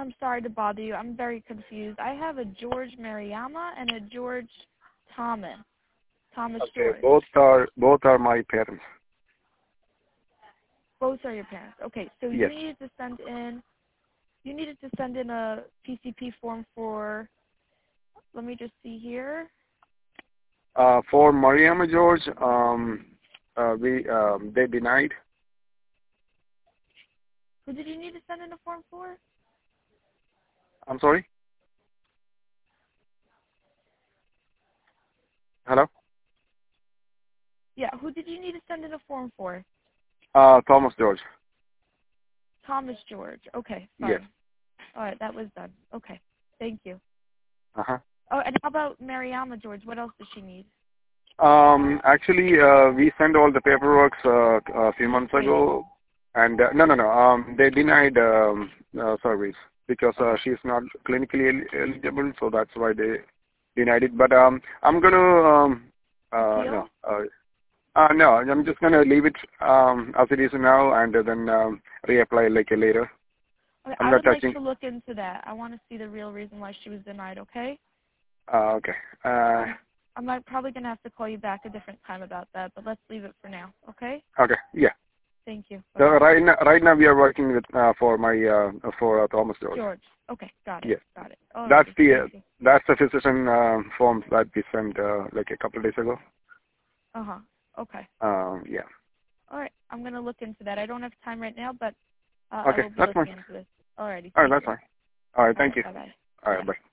I'm sorry to bother you. I'm very confused. I have a George Mariama and a George Thomas. Thomas Okay, George. both are my parents. Both are your parents. Okay, so Yes. you needed to send in a PCP form for, let me just see here. For Mariama George, they denied. Who did you need to send in a form for? I'm sorry? Hello? Yeah, who did you need to send in a form for? Thomas George. Thomas George. Okay, fine. Yes. All right, that was done. Okay, thank you. Uh-huh. Oh, and how about Mariama George? What else does she need? Actually, we sent all the paperwork a few months ago, and no. They denied service because she's not clinically eligible, so that's why they denied it. But I'm gonna Appeal? no, I'm just gonna leave it as it is now, and then reapply like later. Okay, I'm I not would like touching. to look into that. I want to see the real reason why she was denied. Okay? Okay. I'm probably gonna have to call you back a different time about that, but let's leave it for now. Okay? Okay. Yeah. Thank you. So right now we are working with for Thomas George. George. Okay, got it. Yes. Got it. All That's right. that's the physician form that we sent like a couple of days ago. Okay. Yeah. All right. I'm gonna look into that. I don't have time right now, but Okay, I will be that's looking fine. into this. Alrighty. All right, that's fine. All right, thank you. Bye bye. All right, bye.